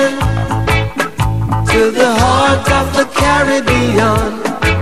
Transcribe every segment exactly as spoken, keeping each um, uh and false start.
flying to the heart of the Caribbean,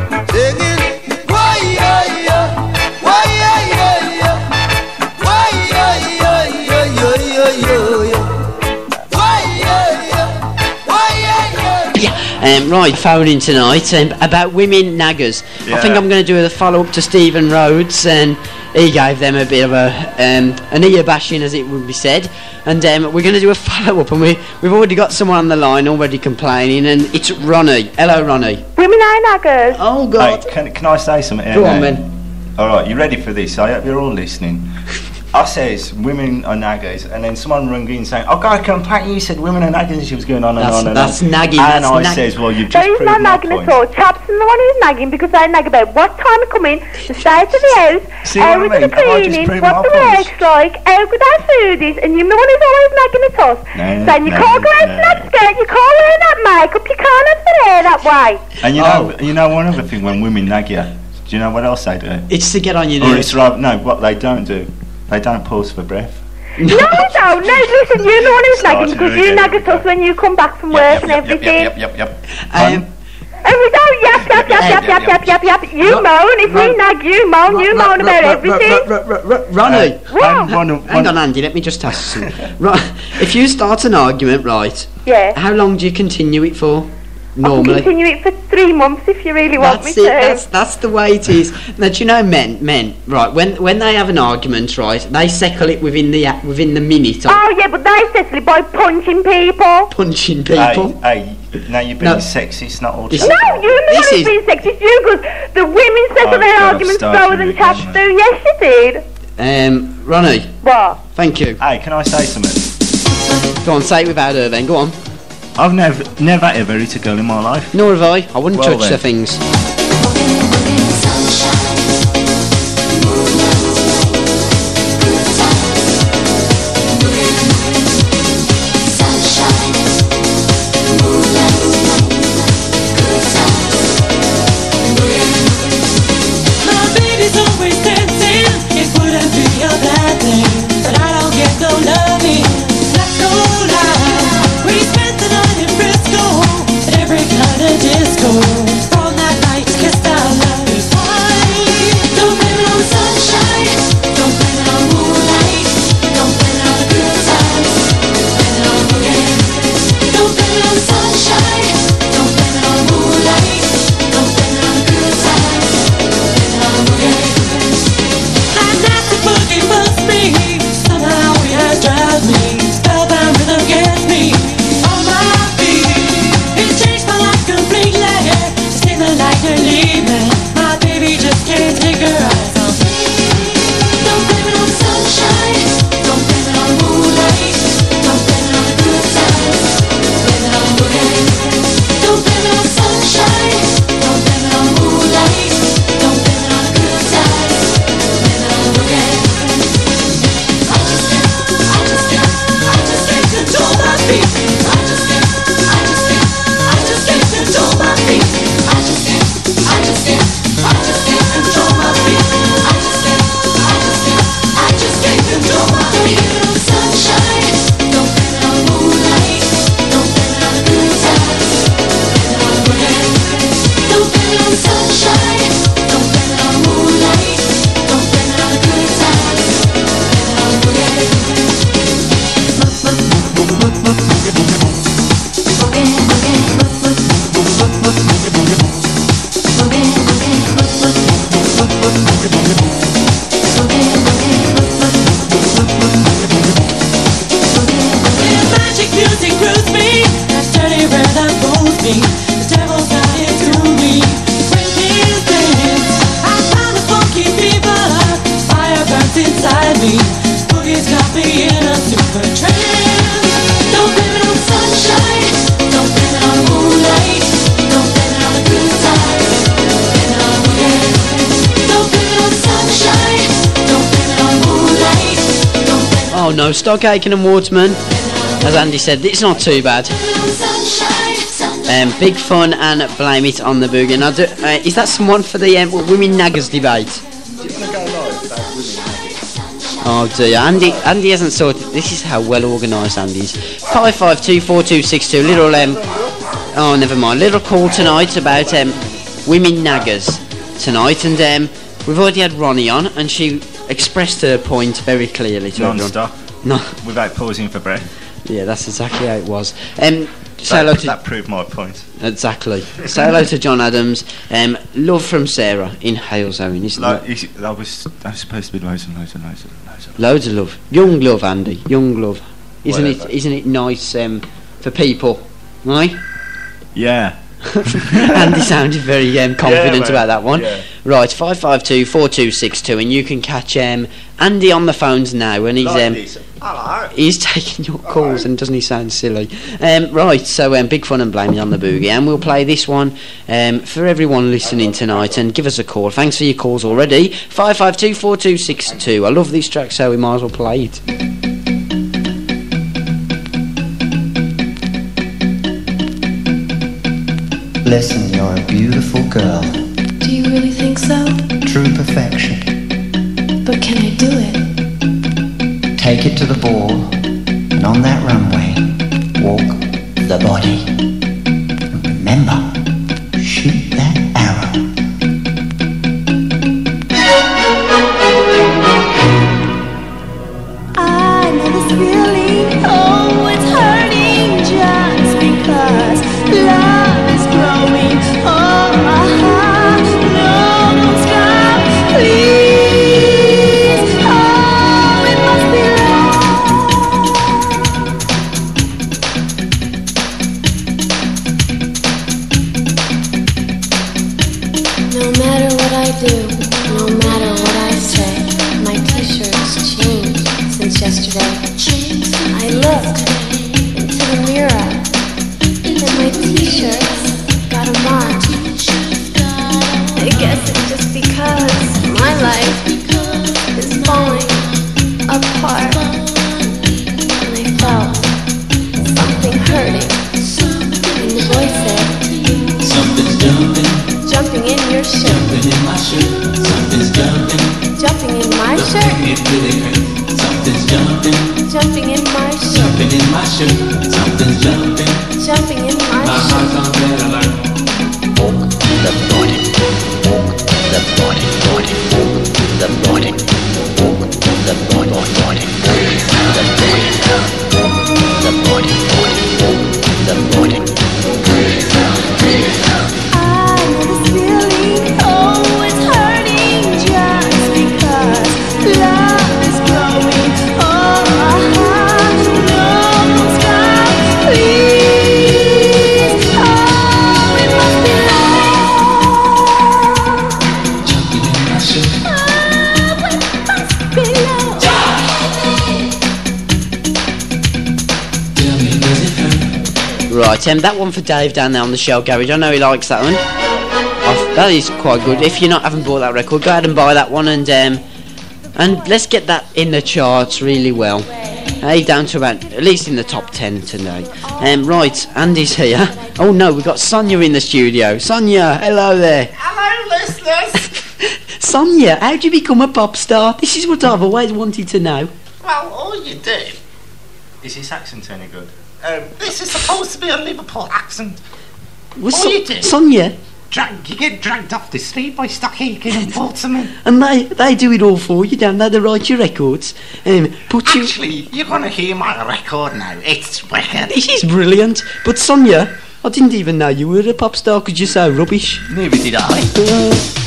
singing, why, yeah, yeah, why, yeah, yeah, yeah, why, yeah, yeah, yeah, yeah, yeah, yeah, yeah, why, yeah, yeah, why, yeah, yeah. Yeah, um, right, phoning tonight um, about women naggers. Yeah. I think I'm going to do a follow-up to Stephen Rhodes, and he gave them a bit of a um, an ear bashing, as it would be said. And um, we're going to do a follow-up, and we, we've already got someone on the line already complaining, and it's Ronnie. Hello, Ronnie. Women are naggers. Oh, God. Hey, can, can I say something? Go on, then. All right, you ready for this? I hope you're all listening. I says women are naggers, and then someone rung in saying, "Oh, God, complaint! You said women are naggers," and she was going on and That's- on and that's on. nagging, And that's I nag- says, "Well, you've So just he's proved not my nagging point." at all. Chap's the one who's nagging because I nag about what time I come in, the state of the house, See how what I it's the mean? Have I just cleaning, proved what my the point? work's like, how good our food is, and you're the one who's always nagging at us. No, Saying you no, can't go out no. in that skirt, you can't wear that makeup, you can't have the hair that way. And you know, Oh. you know one other thing when women nag you, do you know what else they do? It's to get on your Or nerves. it's rather no, what they don't do, they don't pause for breath. No, no, no, listen, you're the one who's nagging Started because you again. nag at us when you come back from work and everything. Yep, yep, yep, yep. Um, And we don't yap, yap, yap, yap, yap, yap, yap, yap. You Ron- moan, if we Ron- nag, you moan, you moan about everything. Ronnie. And one, of- Hang one, on, Andy, let me just ask you something. Right, if you start an argument, right, Yeah. how long do you continue it for? I can Normally. continue it for three months if you really want me That's it. to. That's that's the way it is. Now, do you know, men, men, right? When when they have an argument, right, they settle it within the a- within the minute of Oh yeah, but they settle it by punching people. punching people. hey, hey, now you're being No. sexist, not all. This- chat. No, you're the This one is- who's being sexist. You, because the women settle Oh, their God, I've arguments started slower than again, chaps mate. do. Yes, you did. Um, Ronnie, What? thank you. Hey, can I say something? Go on, say it without her. Then go on. I've never, never ever hit a girl in my life. Nor have I. I wouldn't Well touch then. the things. My baby's always dancing. It wouldn't be a bad thing, but I don't get no loving. Not gonna lie. We spent the night in Frisco at every kind of disco. All that night, kissed our love is high. Don't blame it on the sunshine. Don't blame it on moonlight. Don't blame it on the good times. Blame it on boogie. Don't blame it on the sunshine. Don't blame it on moonlight. Don't blame it on the good times. Blame it on boogie. That nasty boogie bugs me. Somehow it drives me. Spellbound rhythm gets me on my feet. It changed my life completely. Just in the night and leave me. My baby just can't take her eyes off me. Don't blame it on the sunshine. Don't blame it on the moonlight. Don't blame it on the good times. Blame it on boogie. Don't blame it on the sunshine. Don't blame it on the moonlight. Don't blame it on the good times. Blame it on boogie. I just can't, I just can't, I just can't control my feet. I just can't, I just can't, I just can't control my feet. I just can't, I just can't, I just can't control my feet. I just can't, I just can't, I just can't control my feet. Don't blame it on the sunshine. Don't blame it on the moonlight. Don't blame it on the good times. Blame it on boogie. Don't blame it on the sunshine. Don't blame it on the moonlight. Don't blame it on the good times. Blame it on boogie. Magic music grooves me. That dirty rhythm moves me. The devil's not into me. When things dance, I found a funky fever. Fire burns inside me. Boogie's got me in a super trance. Don't blame it on the sunshine. Don't blame it on the moonlight. Don't blame it on the good times. Blame it on boogie. Don't blame it on the sunshine. Don't blame it on the moonlight. Don't blame it Oh no, Stockhaken and Waterman. As Andy said, it's not too bad. on the sunshine. Sunshine. Um, big fun and blame it on the boogie. Now, do, uh, is that someone for the um, women naggers debate? Do you want to go live about women nagging? Oh dear, Andy. Andy hasn't sorted. This is how well organised Andy is. Five five two four two six two. Little um. Oh, never mind. Little call tonight about um women naggers tonight, and um we've already had Ronnie on, and she expressed her point very clearly to everyone. Non-stop. No. Without pausing for breath. Yeah, that's exactly how it was. Um, say hello That, to that proved my point. exactly. Say hello to John Adams. Um, love from Sarah in Halesowen, isn't Like, it? you- that was that was supposed to be loads and loads and loads and loads. Of Loads of love, young love, Andy, young love. Isn't Whatever. it? Isn't it nice um, for people, right? Yeah. Andy sounded very um, confident mate, about that one. yeah. Right, five five two four two six two, and you can catch um, Andy on the phones now, and he's um, Hello. he's taking your calls, and doesn't he sound silly? Um, right, so um, big fun and blaming on the boogie, and we'll play this one um, for everyone listening tonight, and give us a call. Thanks for your calls already. five five two four two six two. I love this track, so we might as well play it. Listen, you're a beautiful girl, Do you really think so? true perfection. But can I do it? Take it to the ball, and on that runway, walk the body. And remember, shoot that arrow. I know this feeling, oh, it's hurting just because love is growing. Oh, my heart, no, don't stop, please. Oh, it must be No matter what I do, no matter what I say, my t-shirt's changed since yesterday. I look into the mirror, and my t-shirt's got a mark. I guess it's just because my life is falling apart. And I felt something hurting, and the voice said, Something's jumping, jumping in your shirt. jumping in my shirt. Something's jumping, Jumping in my shirt, it really hurts. Something's jumping, jumping in my shirt, jumping in my shirt. Something's jumping, jumping in my my shirt. heart's on red alert. Walk the body, walk the body, body, walk the body, walk the body, body, walk the body, walk the body, body, walk the body. I know this feeling, oh, it's hurting just because love is growing. Oh, my heart, no, don't stop, please. Oh, it must be love. Jumping in my shirt. Oh, it must be love. Tell me, does it hurt? Right, um, that one for Dave down there on the Shell Garage. I know he likes that one. Oh, that is quite good. If you not haven't bought that record, go ahead and buy that one, and um, and let's get that in the charts really well. Hey, down to about at least in the top ten today. Um, right, Andy's here. Oh no, we've got Sonia in the studio. Sonia, hello there. Hello, listeners. Sonia, how did you become a pop star? This is what I've always wanted to know. Well, all you do. Is this accent any good? Um, this is supposed to be a Liverpool accent. Was All you do. Sonia, Drag, you get dragged off the street by Stock Aitken and Portsmouth. and they they do it all for you, don't they? They write your records, um, put you. Actually, you're gonna hear my record now. It's wicked. This is brilliant. But Sonia, I didn't even know you were a pop star because you're so rubbish. Neither did I. Uh,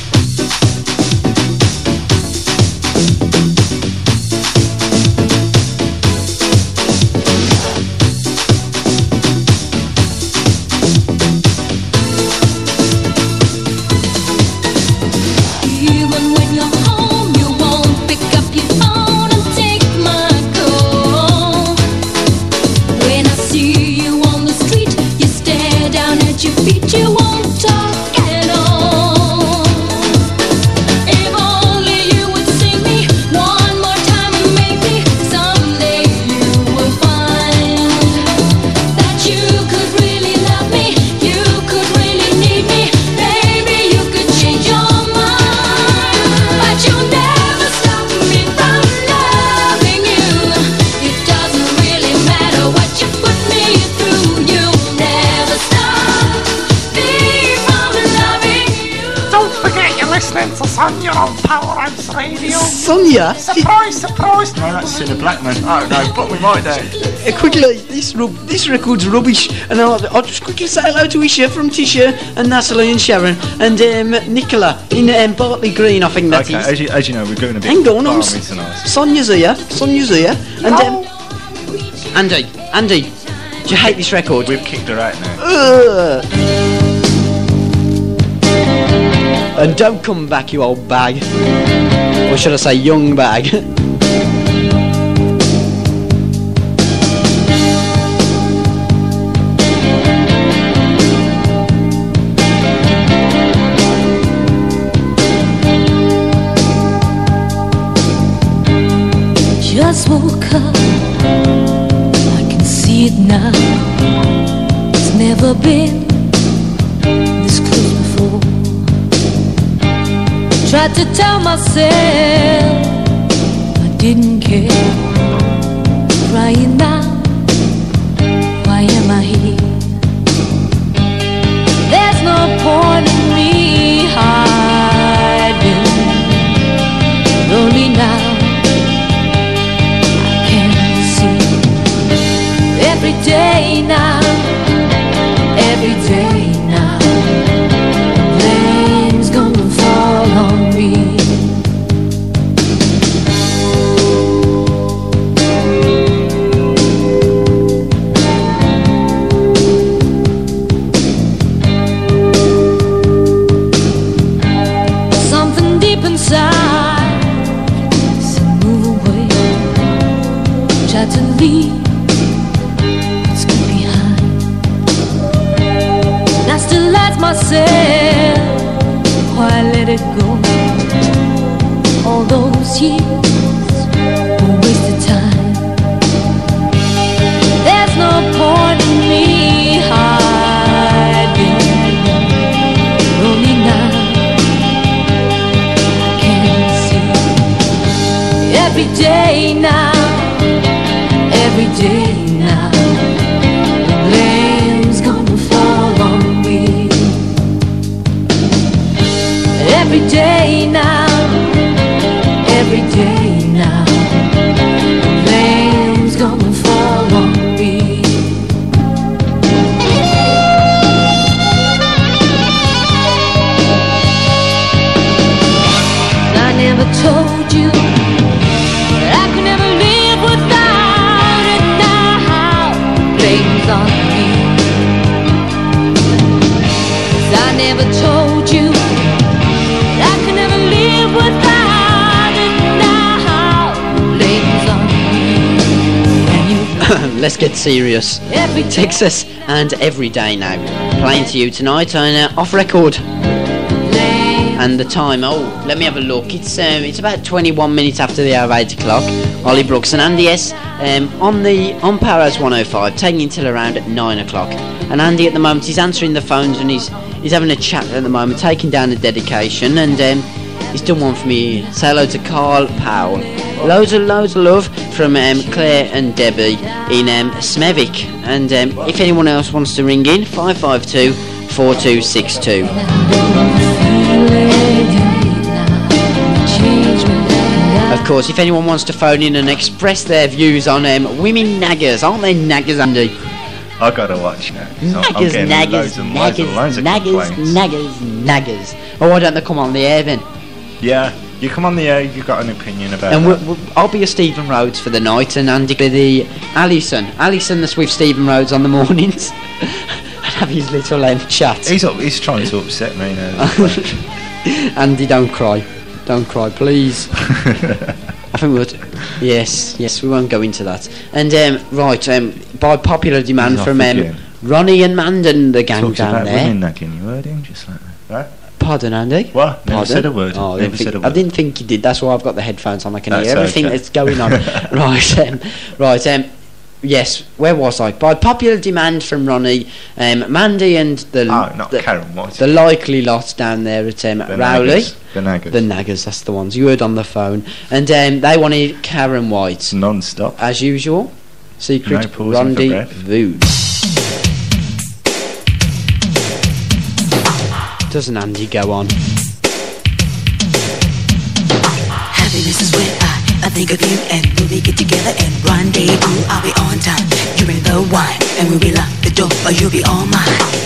Even when you're home, you won't pick up your phone and take my call. When I see you on the street, you stare down at your feet, you won't talk at all. Sonia on Powerhouse Radio. Sonia? Surprise, surprise. No, that's Cilla Blackman. Oh no, but we might do. Uh, quickly, this rub- this record's rubbish, and I'll, I'll just quickly say hello to Isha from Tisha and Natalie and Sharon and um, Nicola in um, Bartley Green, I think that Okay, is. as you, as you know, we're going a bit Hang on, I'm balmy s- tonight. Sonia's here, Sonia's here, and um, Andy, Andy, do you hate this record? We've kicked her out now. Ugh. And don't come back, you old bag. Or should I say, young bag? Just woke up, I can see it now. It's never been this close before. Tried to tell myself I didn't care. Crying now, why am I here? There's no point in me hiding. Lonely now, every day now, every day now, rain's gonna fall on me. Something deep inside said move away, tried to leave. Still ask myself why I let it go. All those years were wasted time. There's no point in me hiding. Only now I can see. Every day now, every day now, the blame's gonna fall on me. Every day now, every day now, the blame's gonna fall on me. I never told you that I could never live without it. Now, blame's on me. 'Cause I never told you I could never live without it. Now, blame's on me. And you Let's get serious. every day. Texas and Every Day Now. Playing to you tonight on uh, Off Record. And the time, oh, let me have a look. It's um, it's about twenty-one minutes after the hour of eight o'clock. Ollie Brooks and Andy S um, on the on Powerhouse one oh five, taking until around nine o'clock. And Andy at the moment, he's answering the phones and he's he's having a chat at the moment, taking down a dedication, and um, he's done one for me. Say hello to Carl Powell. Loads and loads of love from um, Claire and Debbie in um, Smevik. And um, if anyone else wants to ring in, five five two, four two six two. Of course, if anyone wants to phone in and express their views on um, women naggers, aren't they naggers, Andy? I gotta watch now. So I'm Naggers, getting naggers, loads and loads naggers, and loads of naggers, complaints. naggers, naggers. Oh, why don't they come on the air then? Yeah, you come on the air, you've got an opinion about And that. we'll, we'll, I'll be a Stephen Rhodes for the night, and Andy be the Alison. Alison that's with Stephen Rhodes on the mornings. And have his little um, chat. He's up, he's trying to upset me now. Andy, don't cry. Don't cry, please. I think we would. Yes, yes, we won't go into that. And um, right, um, by popular demand He's from off um, again. Ronnie and Mandan, the gang Talks down about there. women nagging, you heard him just like that, right? Pardon, Andy. What? Never Pardon? said a word. Oh, I, Never didn't think, said a I word. didn't think you did. That's why I've got the headphones on. I can That's hear everything okay. that's going on. right, um, right. Um, yes, where was I? By popular demand from Ronnie, um, Mandy, and the Oh, not the, Karen, what? the likely lot down there at um, The Rowley. naggers. The naggers. The naggers, that's the ones you heard on the phone, and um, they wanted Karen White non-stop. as usual. Secret No pausing for breath. rendezvous. Doesn't Andy go on? Happiness is when I, I think of you and when we get together and rendezvous. I'll be on time, you bring the wine, and when we lock the door, or you'll be all mine.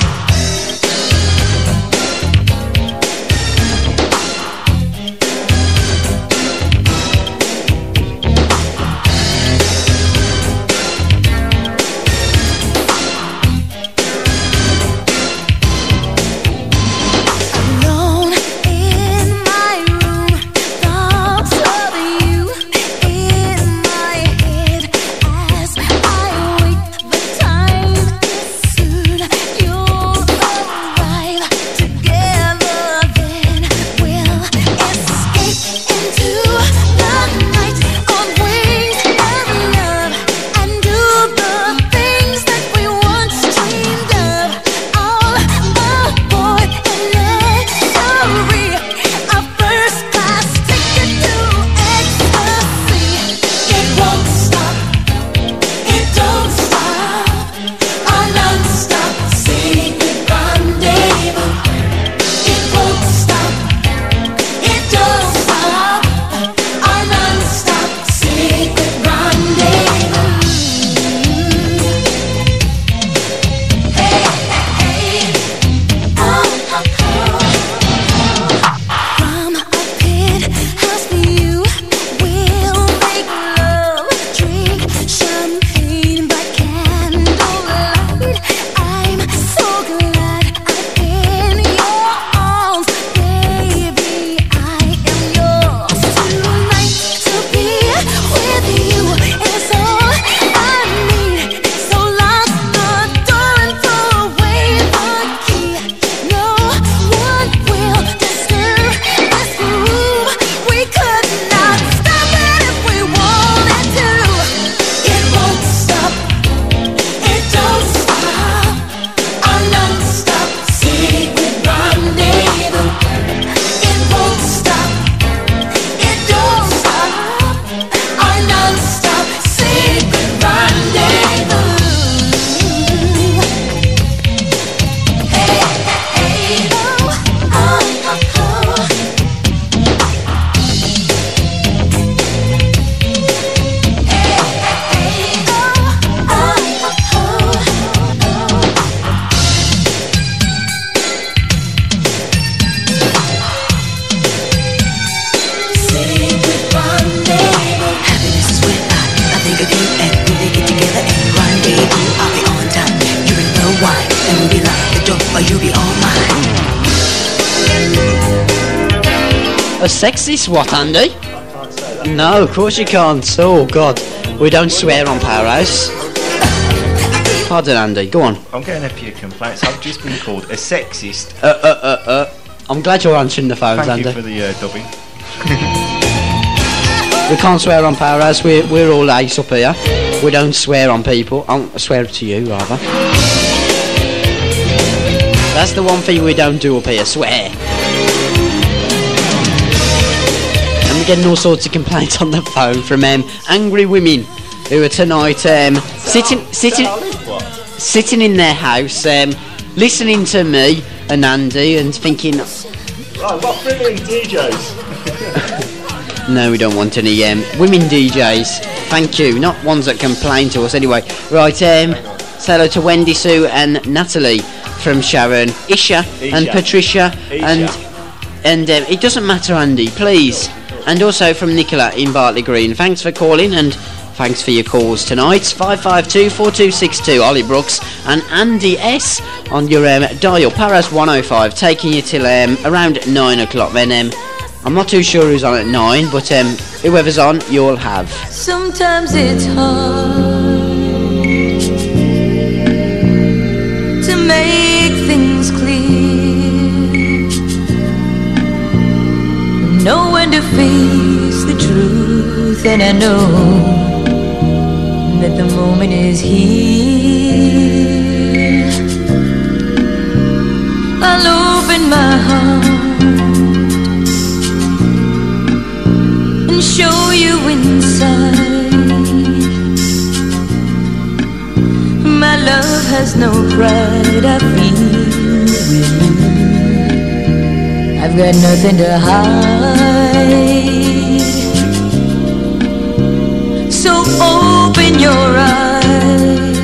A sexist what, Andy? No, of course you can't. Oh, God. We don't swear on Powerhouse. Pardon, Andy. Go on. I'm getting a few complaints. I've just been called a sexist. Uh, uh, uh, uh. I'm glad you're answering the phones, Thank Andy. you for the uh, dubbing. We can't swear on Powerhouse. We're, we're all ace up here. We don't swear on people. I swear to you, rather. That's the one thing we don't do up here, swear. And we're getting all sorts of complaints on the phone from um, angry women who are tonight um, sitting sitting sitting in their house, um, listening to me and Andy and thinking, Right, what brilliant D Js. no, we don't want any um, women D Js. Thank you. Not ones that complain to us anyway. Right, um, say hello to Wendy, Sue and Natalie from Sharon, Isha, Isha. and Patricia. Isha. And and um, it doesn't matter, Andy, please. And also from Nicola in Bartley Green. Thanks for calling and thanks for your calls tonight. five five two, four two six two, Ollie Brooks and Andy S on your um, dial. Paras one oh five, taking you till um, around nine o'clock. Then um, I'm not too sure who's on at nine, but um, whoever's on, you'll have. Sometimes it's hard to make things clear, know when to face the truth, and I know that the moment is here. I'll open my heart and show you inside. My love has no pride, I feel with you. I've got nothing to hide. your eyes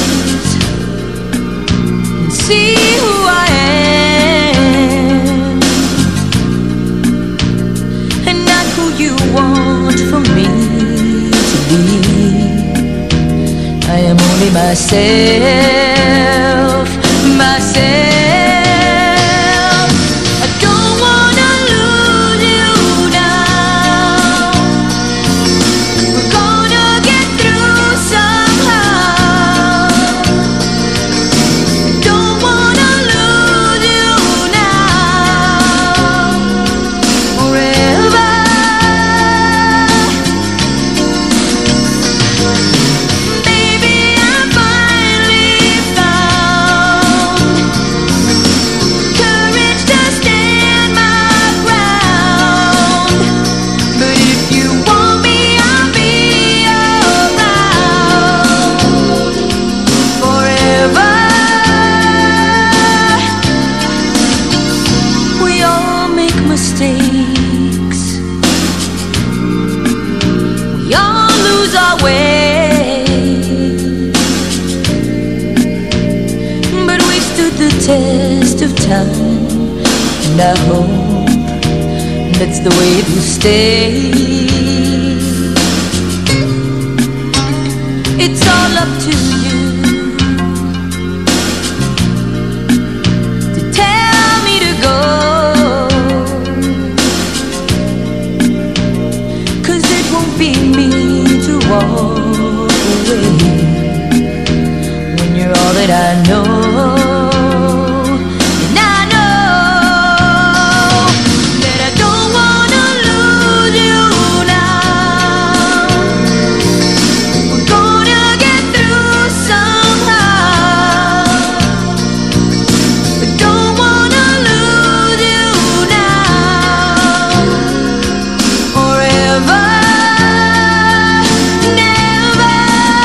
and see who I am and not who you want for me to be. I am only myself, myself. I don't wanna lose you now. We're gonna get through somehow. Don't wanna lose you now. Forever. Baby, I finally found courage to stand my ground. But if you want me, I'll be around forever. We all make mistakes. We all lose our way. But we stood the test of time, and I hope that's the way it will stay. It's all up to you to tell me to go, 'cause it won't be me to walk away when you're all that I know. And I know that I don't wanna lose you now. We're gonna get through somehow. I don't wanna lose you now. Forever, never.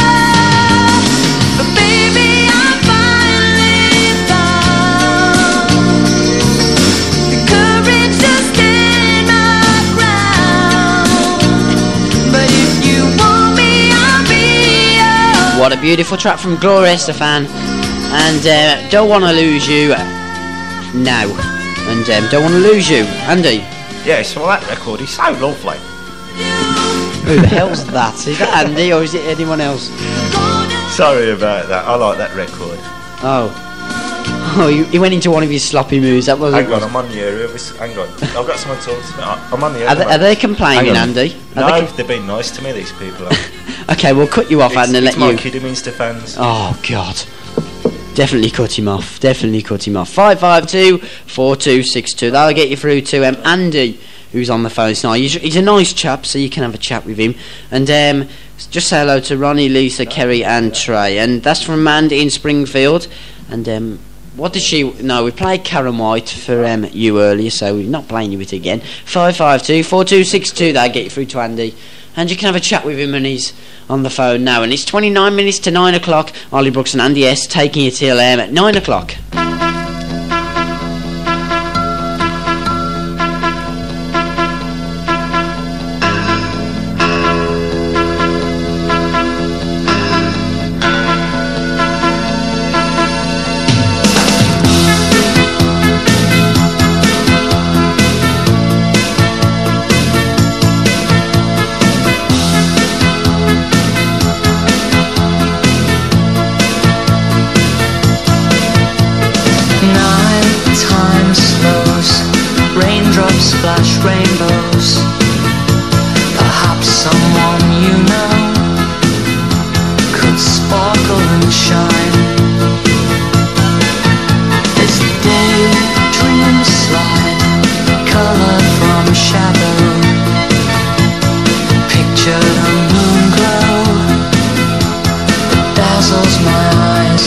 But baby, I finally found the courage to stand my ground. But if you want me, I'll be yours. What a beautiful track from Gloria Estefan. And uh, Don't Wanna Lose You now. And um, Don't Wanna Lose You. Andy, Yes, well that record is so lovely. who the hell's that? Is that Andy or is it anyone else? Sorry about that. I like that record. Oh. Oh, you, he went into one of his sloppy moves. That was. Hang on, I'm on the area. This- Hang on, I've got someone talking to me. I- I'm on the area. Are they, are they complaining, Hang on. Andy? Are No, they com- they've been nice to me, these people. okay, we'll cut you off, it's Andy, and it's let my you. Kidderminster fans. Oh God. Definitely cut him off. Definitely cut him off. Five five two four two six two. That'll get you through to um, Andy, who's on the phone tonight. He's, he's a nice chap, so you can have a chat with him. And um, just say hello to Ronnie, Lisa, Kerry, and Trey. And that's from Mandy in Springfield. And um, what did she? No, we played Karen White for um, you earlier, so we're not playing you it again. Five five two four two six two. That'll get you through to Andy. And you can have a chat with him, and he's on the phone now. And it's twenty-nine minutes to nine o'clock. Ollie Brooks and Andy S taking you till um, at nine o'clock. Splash rainbows. Perhaps someone you know could sparkle and shine as the daydreams slide, color from shadow. Picture the moon glow that dazzles my eyes,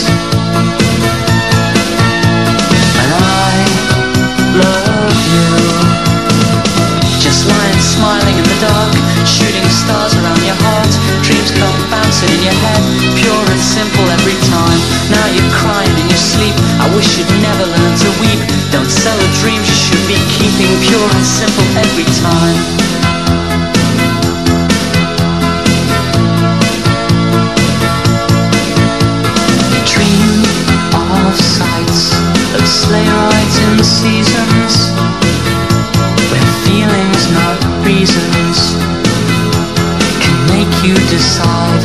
and I love you. Just lying smiling in the dark, shooting stars around your heart. Dreams come bouncing in your head, pure and simple every time. Now you're crying in your sleep. I wish you'd never learn to weep. Don't sell the dreams you should be keeping, pure and simple every time. sleigh rides in seasons where feelings, not reasons, can make you decide.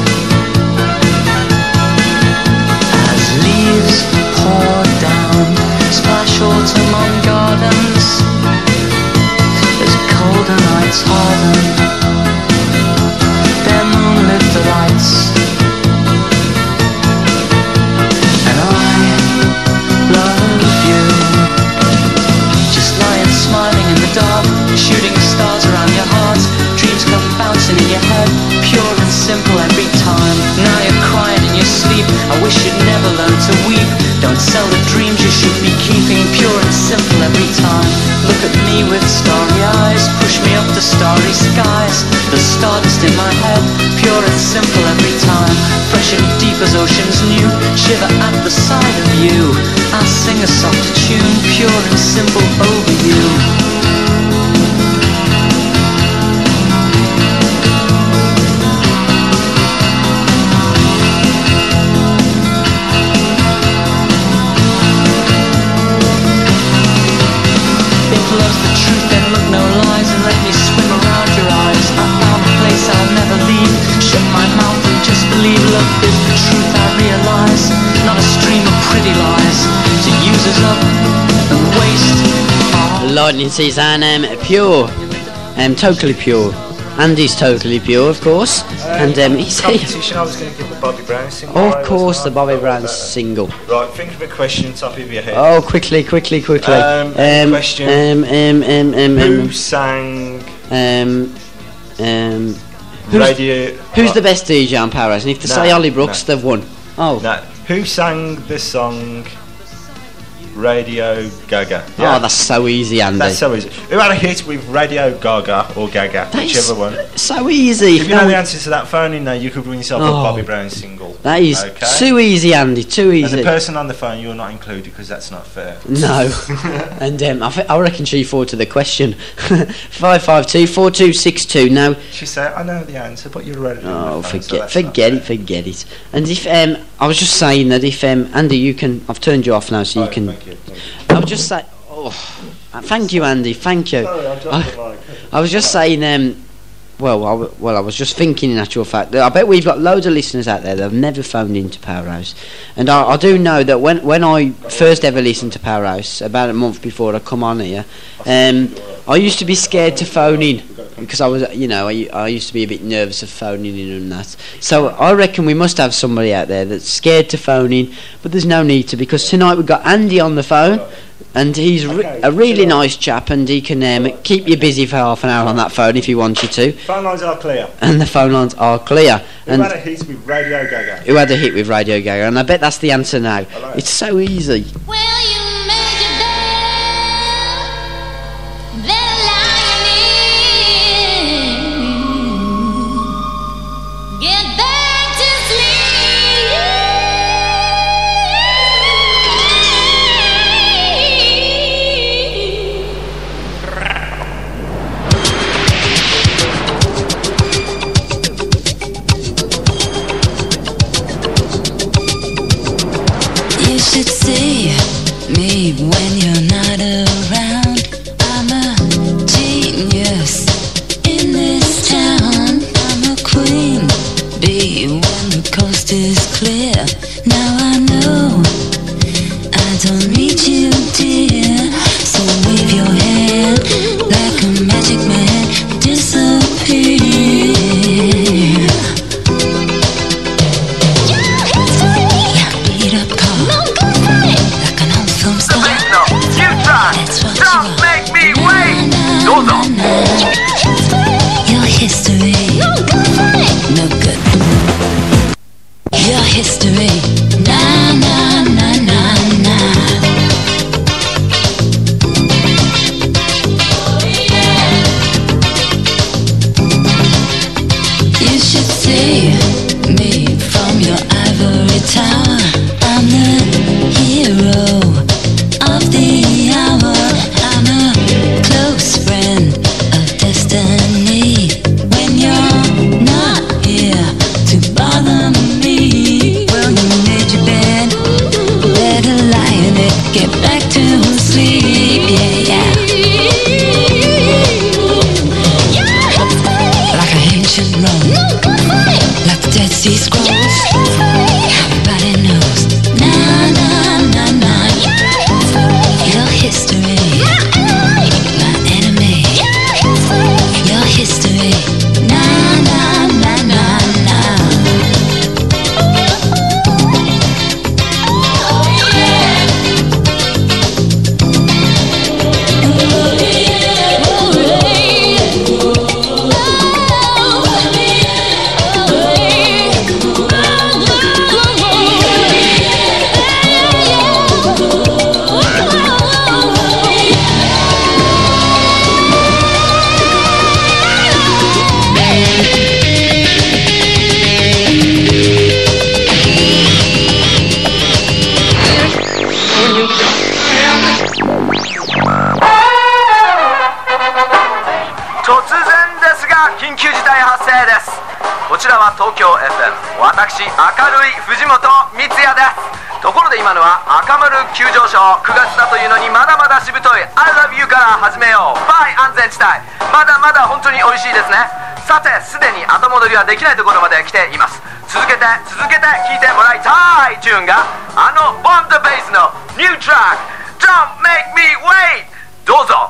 As leaves pour down, splash autumn on gardens, as colder nights harden their moonlit delights. And I love you, just lying smiling in the dark, shooting stars around your heart. Dreams come bouncing in your head, pure and simple every time. Now you're crying in your sleep, I wish you'd never learned to weep. Don't sell the dreams you should be keeping, pure and simple every time. Look at me with starry eyes, push me up to starry skies. The stardust in my head, pure and simple every time. Fresh and deep as oceans new, shiver at the sight of you. I'll sing a soft tune, pure and simple over you. Love's the truth, then look no lies and let me swim around your eyes. I found a place I'll never leave, shut my mouth and just believe. Love is the truth I realize, not a stream of pretty lies to use us up and waste our... Lightning Suzanne, um, pure, um, totally pure. Andy's totally pure, of course, Uh, and um, he's competition. I was going to give the Bobby Brown single. of away, course the wasn't I? Bobby Oh, Brown better. single. Right, think of a question top of your head. Oh, quickly, quickly, quickly. Um, any question? Um, um, um, um, Who um, sang um, um, who's, Radio? who's the best D J on Powerhouse? And if they No, say Ollie Brooks, no. they've won. Oh, No, who sang the song Radio Gaga? oh, that's so easy, Andy. That's so easy. Who had a hit with Radio Gaga or Gaga, That is whichever one? so easy. If you No, know the answer to that, phone in now. You could win yourself Oh. a Bobby Brown single. that is Okay. too easy, Andy. Too And easy. the person on the phone, you're not included because that's not fair. No, and um, I, th- I reckon she forward to the question. Five five two four two six two. Now, She said, "I know the answer, but you're ready." oh, forget, forget it, forget it. And if um, I was just saying that if um, Andy, you can, I've turned you off now, so you Right, can. thank you, thank you. I was just say, oh, uh, thank you, Andy, thank you. Sorry, I dropped I, the mic. I was just saying, um, well, I, w- well, I was just thinking, in actual fact, that I bet we've got loads of listeners out there that have never phoned into Powerhouse, and I, I do know that when when I first ever listened to Powerhouse, about a month before I come on here, um, I used to be scared to phone in because I was, you know, I, I used to be a bit nervous of phoning in and that. So I reckon we must have somebody out there that's scared to phone in, but there's no need to, because tonight we've got Andy on the phone. And he's re- Okay, a really so- nice chap, and he can um, keep you busy for half an hour on that phone if he wants you to. Phone lines are clear. And the phone lines are clear. Who And had a hit with Radio Gaga? who had a hit with Radio Gaga? And I bet that's the answer now. I like it. It's so easy. Well, you made your bed, better lying in. Get back to You should see me when you're not around. I'm a genius in this town. I'm a queen bee when the coast is clear. Now I know I don't need you, dear. So wave your hand like a magic man, disappear. Beat up car, like an old film star. は東京 エフエム、 私明るい藤本光也です。ところで今のは赤丸急上昇、くがつだというのにまだまだしぶとい I love you から始めよう。バイ安全地帯、まだまだ本当に美味しいですね。さてすでに後戻りはできないところまで来ています。続けて続けて聴いてもらいたいチューンがあのボンドベースのニュートラック Don't Make Me Wait、 どうぞ。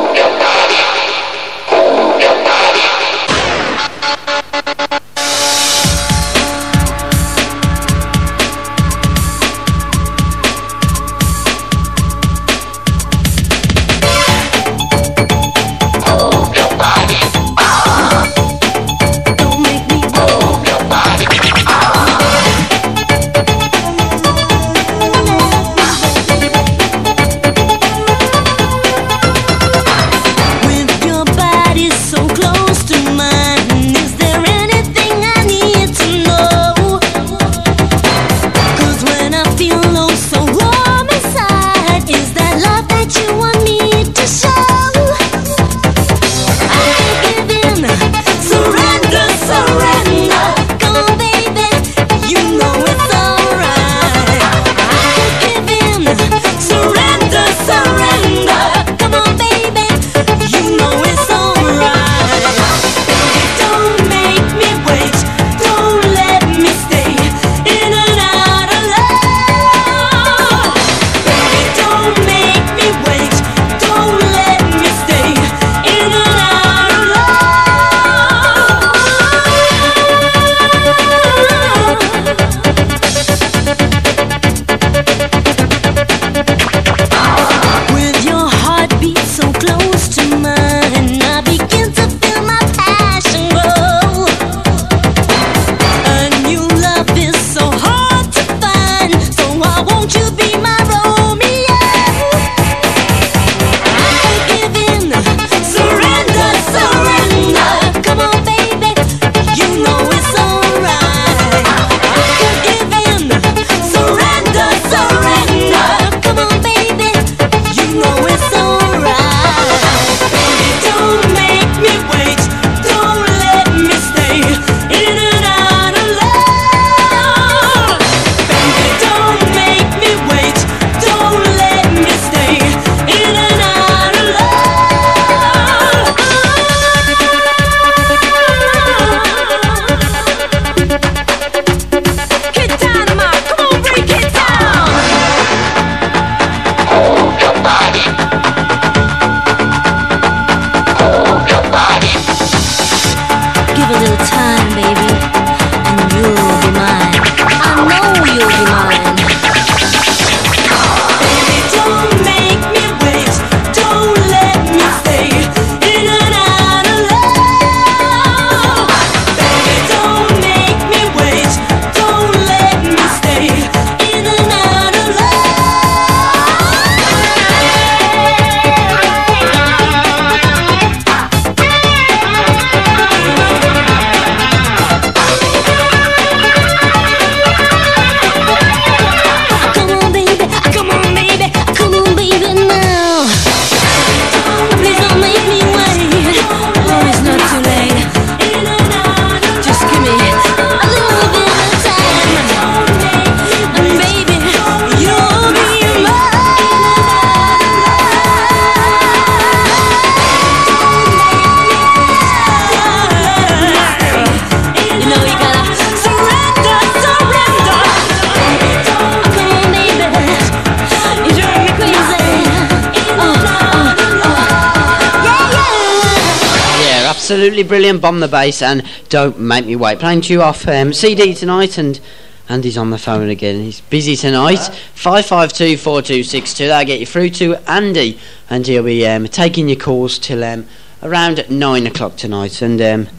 Absolutely brilliant, Bomb the Bass and Don't Make Me Wait. Playing to you off um, C D tonight, and Andy's on the phone again. He's busy tonight. five five two, four two six two. That'll get you through to Andy, and he'll be um, taking your calls till um, around nine o'clock tonight. And um,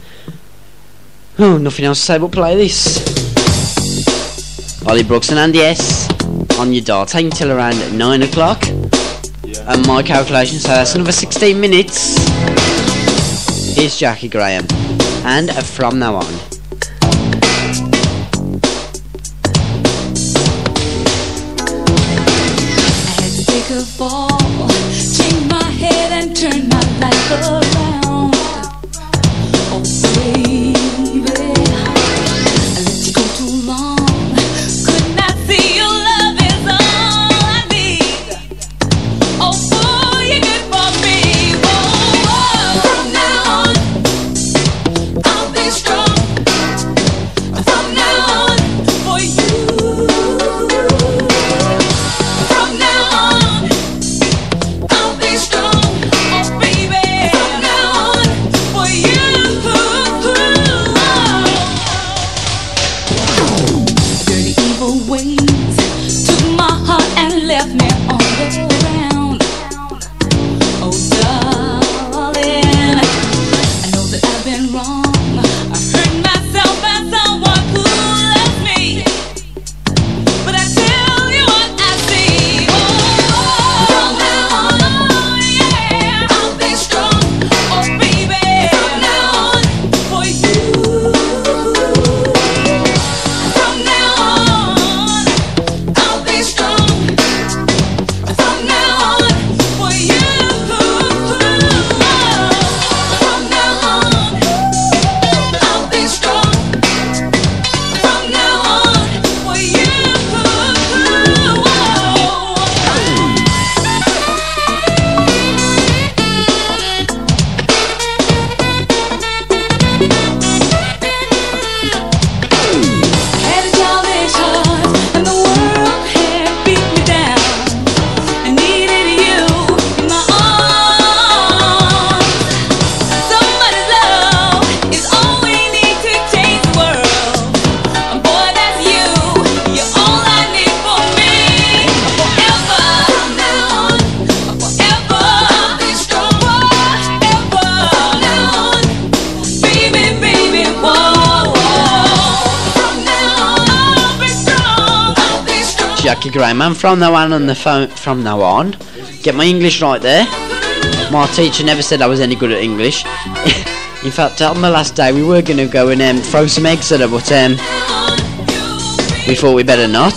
oh, nothing else to say but play this. Ollie Brooks and Andy S on your dial, taking till around nine o'clock. Yeah. And my calculation, so that's another sixteen minutes. Here's Jackie Graham, and uh, From Now On. I had to take a fall, shake my head and turn my life around. Oh baby, Jackie Graham, man. From now on on the phone. From now on, get my English right there. My teacher never said I was any good at English. In fact, on the last day we were going to go and um, throw some eggs at her, but um, we thought we better not.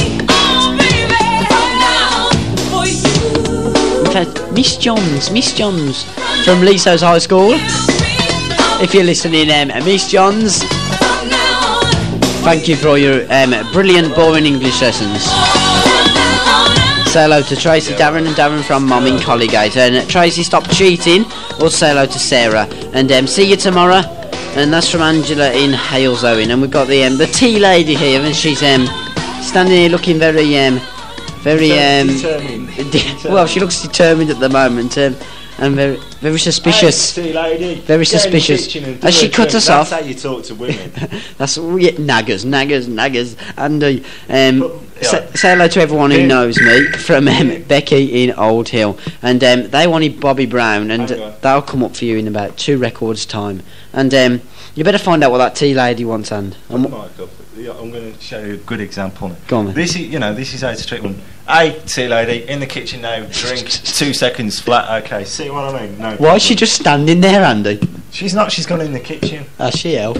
In fact, Miss Johns, Miss Johns from Liso's High School. If you're listening, um, Miss Johns, thank you for all your um, brilliant, boring English lessons. Say hello to Tracy, Darren and Darren from Mom in Colligate. And uh, Tracy, stop cheating. Or say hello to Sarah. And um, see you tomorrow. And that's from Angela in Hales Owen. And we've got the um, the tea lady here, and she's um, standing here looking very um, very um, Determined. de- well, she looks determined at the moment. Um, and very very suspicious. Hey, tea lady. Very Get in the suspicious. kitchen and Has do she a cut drink. us That's off? how you talk to women. That's oh, yeah, naggers, naggers, naggers. And uh, um, Yeah. say, say hello to everyone who Yeah. knows me from um, Becky in Old Hill. And um, they wanted Bobby Brown, and Hang on. they'll come up for you in about two records' time. And um, you better find out what that tea lady wants. And I'm, um, I'm going to show you a good example. Go on then. This is, you know, this is how to treat one. Hey, tea lady, in the kitchen now. Drink two seconds flat. Okay, see what I mean? No. why is she just standing there, Andy? She's not. She's gone in the kitchen. Ah, she hell.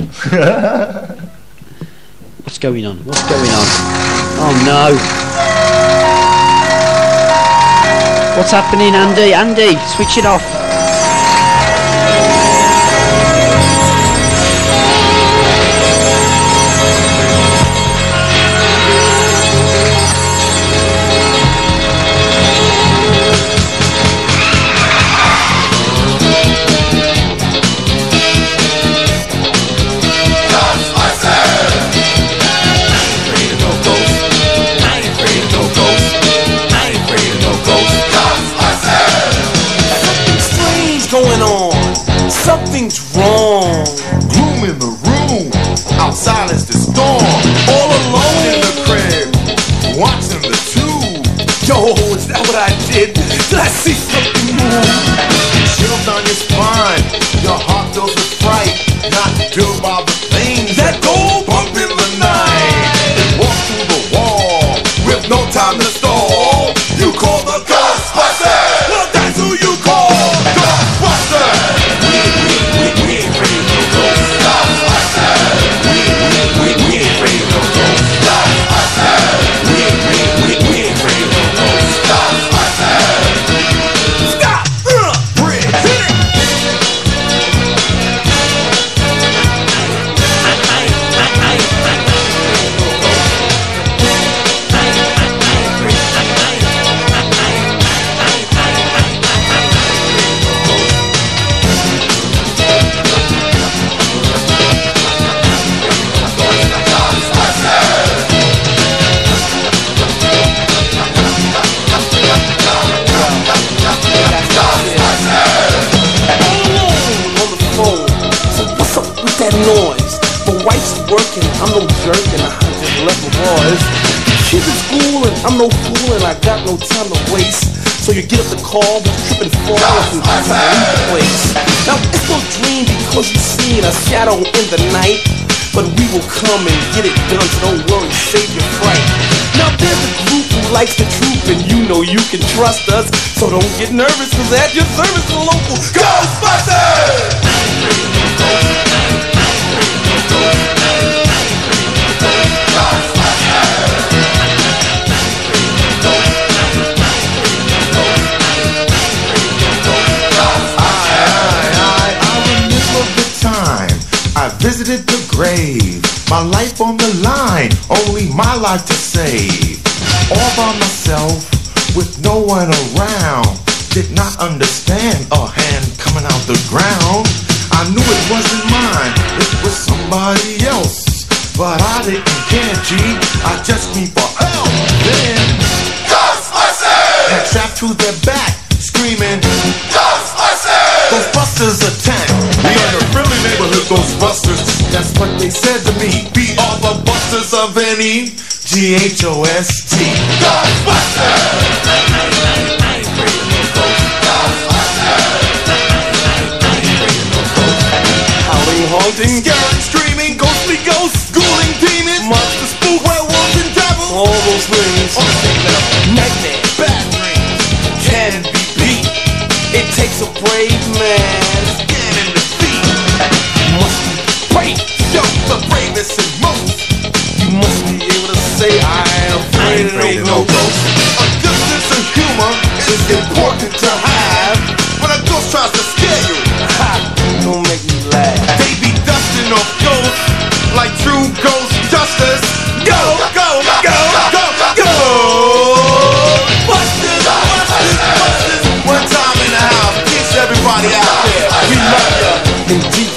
What's going on? What's going on? Oh no! What's happening, Andy? Andy, switch it off. Going on, something's wrong. Gloom in the room, outside is the storm. All alone in the crib, watching the tube. Yo, is that what I did? Did I see something move? Chills on your spine, your heart fills with fright. Not filled by the things that go bump in the night. Walk through the wall with no time to stall. You call the Ghostbusters. Well, that's who you call. Ghostbusters. We, we, we, we ain't afraid of no ghosts. Ghostbusters. We, we, we, we ain't afraid of no ghosts. Ghostbusters. We, we, we, we ain't afraid of no ghosts. Ghostbusters. Stop. Uh, bridge. Hit it. That noise. My wife's working, I'm no jerk and I just left my boys. Kids in school and I'm no fool and I got no time to waste. So you get up the call, but trip and fall and time to leave the place. Now it's no dream because you seen a shadow in the night. But we will come and get it done, so don't worry, save your fright. Now there's a group who likes the truth and you know you can trust us. So don't get nervous cause at your service the local Ghostbusters! I visited the grave, my life on the line, only my life to save. All by myself, with no one around, did not understand a hand coming out the ground. I knew it wasn't mine, it was somebody else. But I didn't care, G, I just need for help. Then, Ghostbusters! Had trapped to their back, screaming, Ghostbusters! Ghostbusters attack! We are the friendly neighborhood Ghostbusters. That's what they said to me. We are the busters of any G H O S T. Ghostbusters! Howling, haunting, scaring, screaming, ghostly ghosts, ghouling demons, monster spook, werewolves and devils, all those things. brave man scanning the sea. You must be brave, show the bravest and most. You must be able to say I am afraid, afraid of no ghost. A good sense of humor is important to have. When a ghost tries to scare you, ha, don't make me laugh. They be dusting off ghosts like true ghost justice. Go, go, go, go, go. Busters, busters, busters. One time in the house, peace everybody out there. We love ya. Indeed.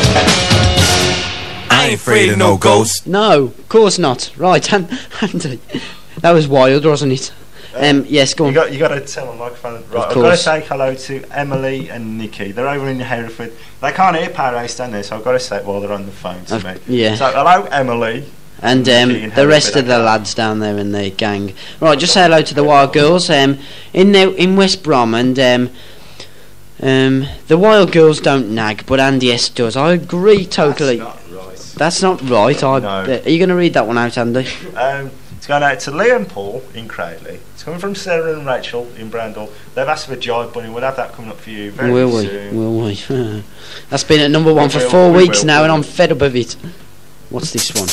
I ain't afraid of no ghosts. No, of course not. Right, and, Andy, that was wild, wasn't it? Um, yes, go on. You got, you got to tell them microphone. Right, I've got to say hello to Emily and Nikki. They're over in Hereford. They can't hear Power Ace, don't they? So I've got to say it while they're on the phone to I've, me. Yeah. So hello, Emily. And um, the rest of the lads down there in the gang. Right, just say hello to the Wild Girls um, in the, in West Brom, and um, um, the Wild Girls don't nag, but Andy S does. I agree totally. That's not right. That's not right. I, No. uh, are you going to read that one out, Andy? Um, it's going out to Lee and Paul in Cradley. It's coming from Sarah and Rachel in Brandall. They've asked for Jive Bunny. We'll have that coming up for you very Will we? soon. Will we? That's been at number one We for will, four we weeks will, now, we and I'm will. fed up of it. What's this one?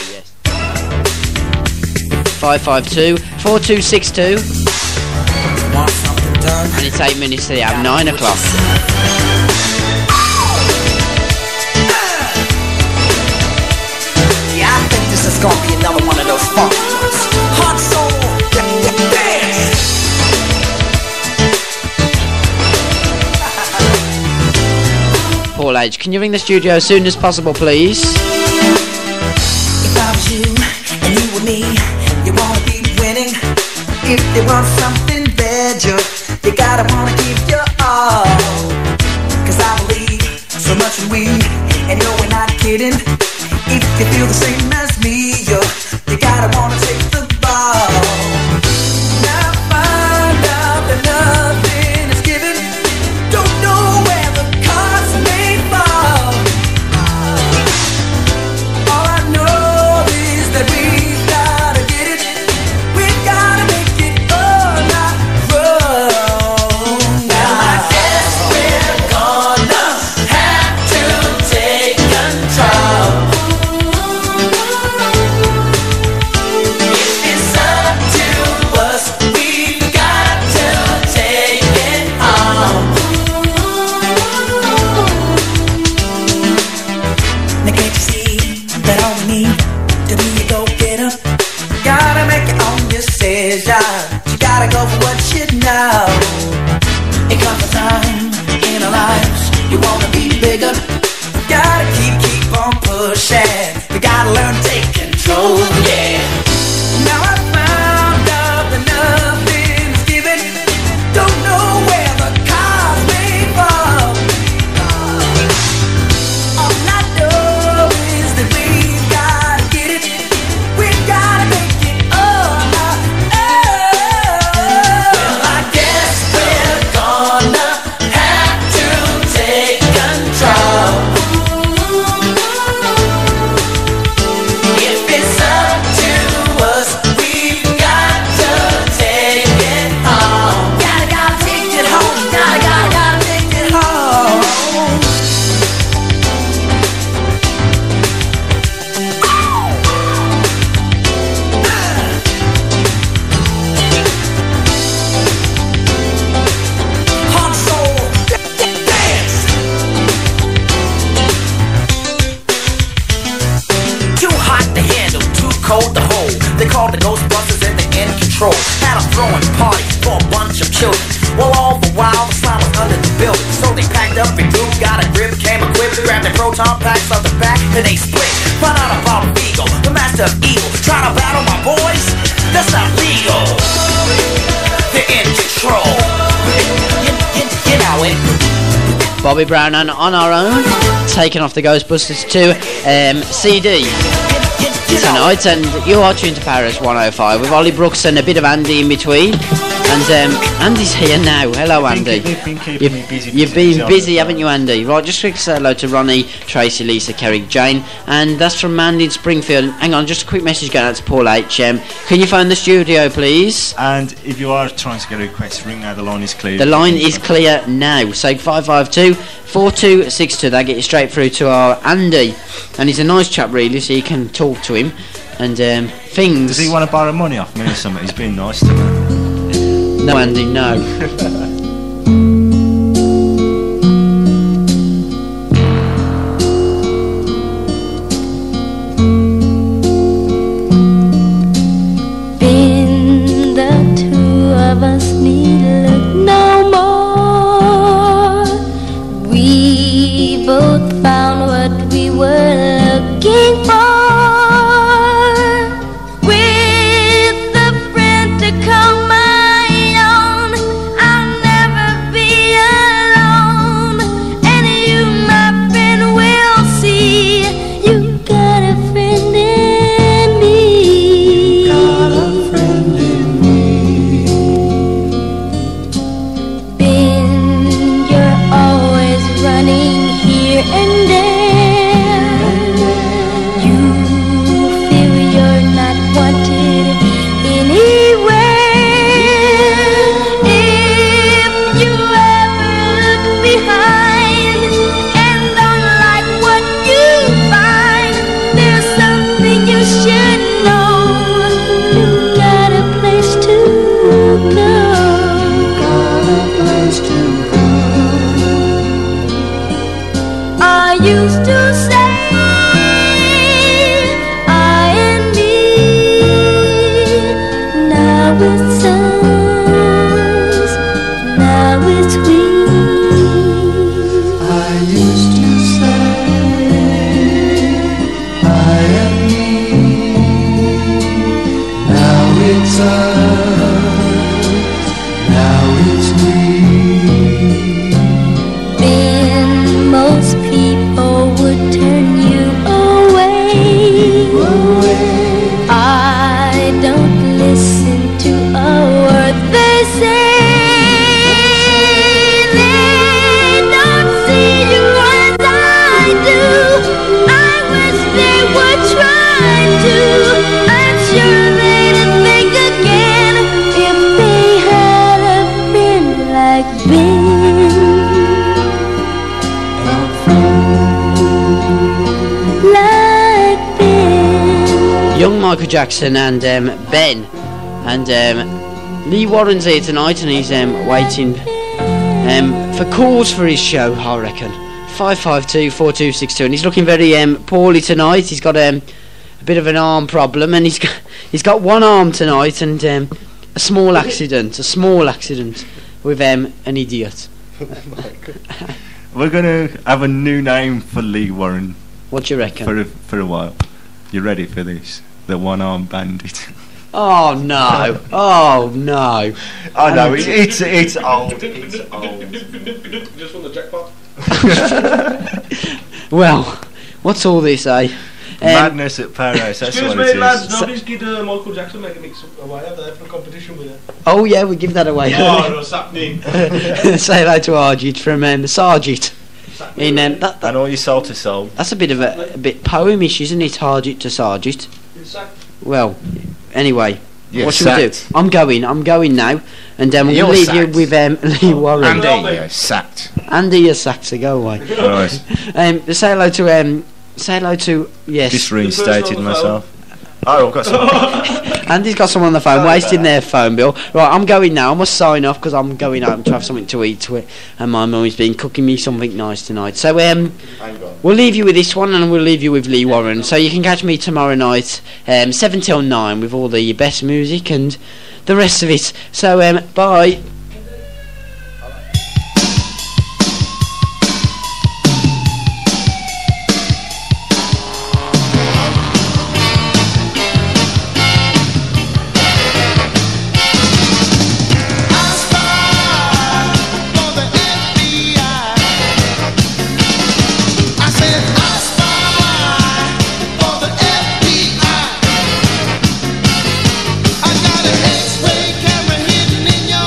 five five two, four two six two. And it's eight minutes to the hour, nine o'clock. Yeah, I think this is gonna be another one of those funky ones. Hot soul, dance. Paul H, can you ring the studio as soon as possible, please? If I was you and you were me, you wanna be winning. If you want something better, you gotta wanna give your all. Cause I believe so much in we, and no, we're not kidding. If you feel the same as me, you, you gotta wanna take the ball. Now find out that nothing is given. Don't know where the cards may fall. All I know is that we've gotta get it. We've gotta make it all not wrong. Now I guess we're gonna have to take control. If it's up to us, we've got to take it on. Now can't you see that all we need to be a go-getter? Gotta make your own decision. You gotta go for what you know. It comes a time in our lives you wanna be bigger. Gotta keep, keep on pushing. You gotta learn to take control, yeah. Now I found out that nothing's given. Don't know where the cards may fall. All I know is that we've gotta get it. We've gotta make it all out. Well, I guess we're gonna have to take control. If it's up to us, we've got to take it home. Gotta, gotta take it home. Gotta, gotta, gotta take it home. Hot soul, dance. Too hot to handle, too cold to hold. They called the Ghostbusters and they're in control. Had them throwing parties for a bunch of children. Well, all the while the slime was under the building. So they packed up and group, got a grip, came equipped, grabbed their proton packs off the back, then they split. Found out about Vigo, the master of evil. Trying to battle my boys? That's not legal. They're in control. You, you, you know it. Bobby Brown and On Our Own, taken off the Ghostbusters two um, C D tonight, and you are tuned to Paris one oh five with Ollie Brooks and a bit of Andy in between. And um, Andy's here now. Hello, Andy. They've been keeping You've, me busy. you've between been jobs busy, and haven't you, Andy? Right, just quick say hello to Ronnie, Tracy, Lisa, Kerry, Jane, and that's from Mandy in Springfield. Hang on, just a quick message going out to Paul H. Um, can you phone the studio, please? And if you are trying to get a request, ring now. The line is clear. The line is clear now. So five five two, four two six two. That get you straight through to our Andy, and he's a nice chap, really. So you can talk to him and um, things. Does he want to borrow money off me or something? He's been nice to me. No, Andy, no. Been the two of us need look no more. We both found what we were looking for. With a friend to call my own, I'll never be alone. And you, my friend, will see you got a friend in me. Got a friend in me. Ben, you're always running here and there. You feel you're not wanted anywhere. If you ever look behind and don't like what you find, there's something you should know. You got a place to go. Got a place to go. I used to say I and me. Now it's us. Now it's we. I used to say I and me. Now it's us. Now it's we. Then most people would turn you away. I don't listen to a word they say. They don't see you as I do. I wish they were trying to. I'm sure they'd think again if they had a friend like Ben. Like Ben. Young Michael Jackson and um, Ben, and um, Lee Warren's here tonight, and he's um, waiting um, for calls for his show, I reckon. five five two, four two six two, and he's looking very um, poorly tonight. He's got um, a bit of an arm problem, and he's got, he's got one arm tonight, and um, a small accident, a small accident with um, an idiot. We're going to have a new name for Lee Warren. What do you reckon? For a, for a while. You ready for this? The one-armed bandit. Oh no! Oh no! I know it's it's, it's old. It's old. Just won the jackpot. Well, what's all this, eh? Um, Madness at Paradise. That's Excuse what me, it is. lads. Nobody's give uh, Michael Jackson make a mix away up there for a competition with it. Oh yeah, we give that away. Oh, no, what's happening? Say hello to Arjit from um, Sarjit. In um, that, that, and all your soul to soul. That's a bit of a, a bit poemish, isn't it? Arjit to Sarjit. Well, anyway, You're what should we do? sacked. I'm going. I'm going now, and um, we'll You're leave sacked. you with um, Lee Warren. Andy, you're sacked. Andy, you're sacked. So go away. Right. Um, say hello to um, say hello to yes. Just reinstated myself. Oh, I've got some. Andy's got someone on the phone, wasting their phone bill. Right, I'm going now. I must sign off because I'm going home to have something to eat to it, and my mummy's been cooking me something nice tonight. So um, we'll leave you with this one, and we'll leave you with Lee Warren. So you can catch me tomorrow night, um, seven till nine, with all the best music and the rest of it. So um, bye. X-ray camera hidden in your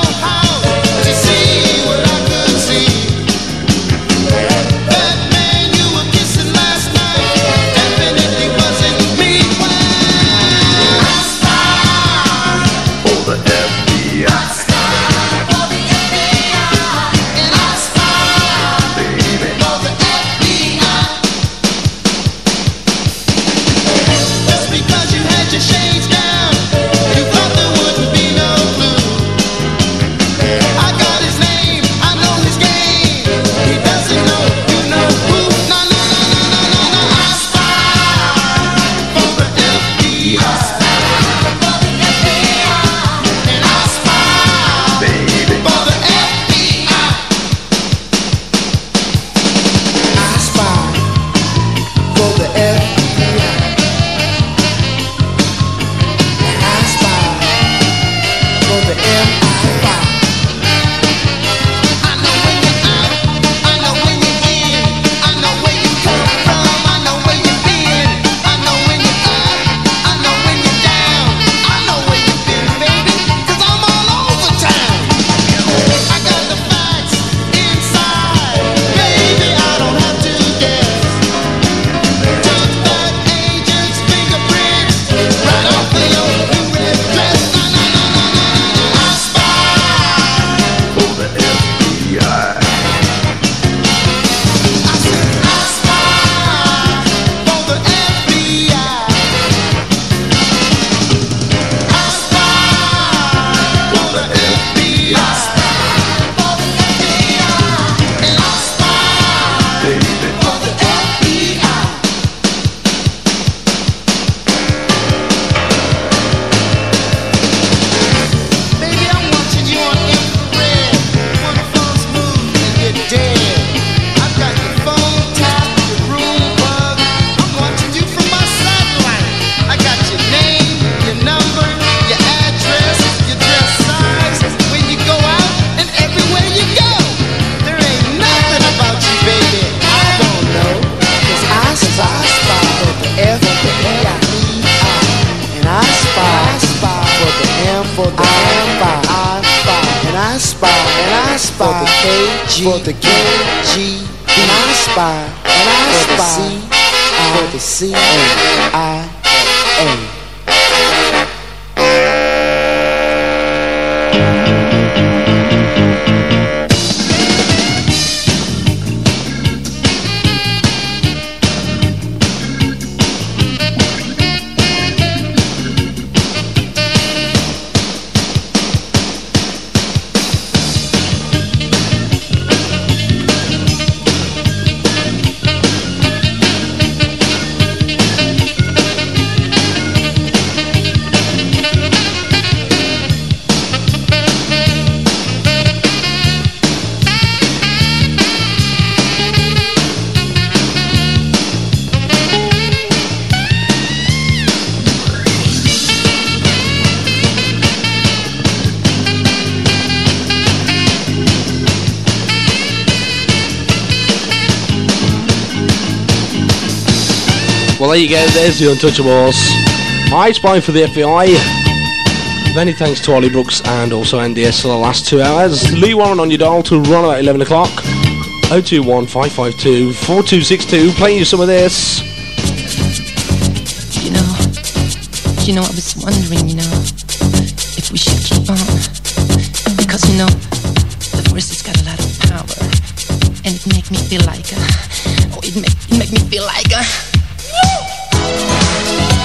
spy, and I spy for the K G, for the K G, and I spy, and I spy for the C I A. Well, there you go, there's the Untouchables. I spy for the F B I. Many thanks to Ollie Brooks and also N D S for the last two hours. Lee Warren on your dial to run about eleven o'clock. oh two one, five five two, four two six two. Playing you some of this. You know, you know, I was wondering, you know, if we should keep on. Because, you know, the voice has got a lot of power. And it make me feel like, uh, oh, it make, it make me feel like, uh,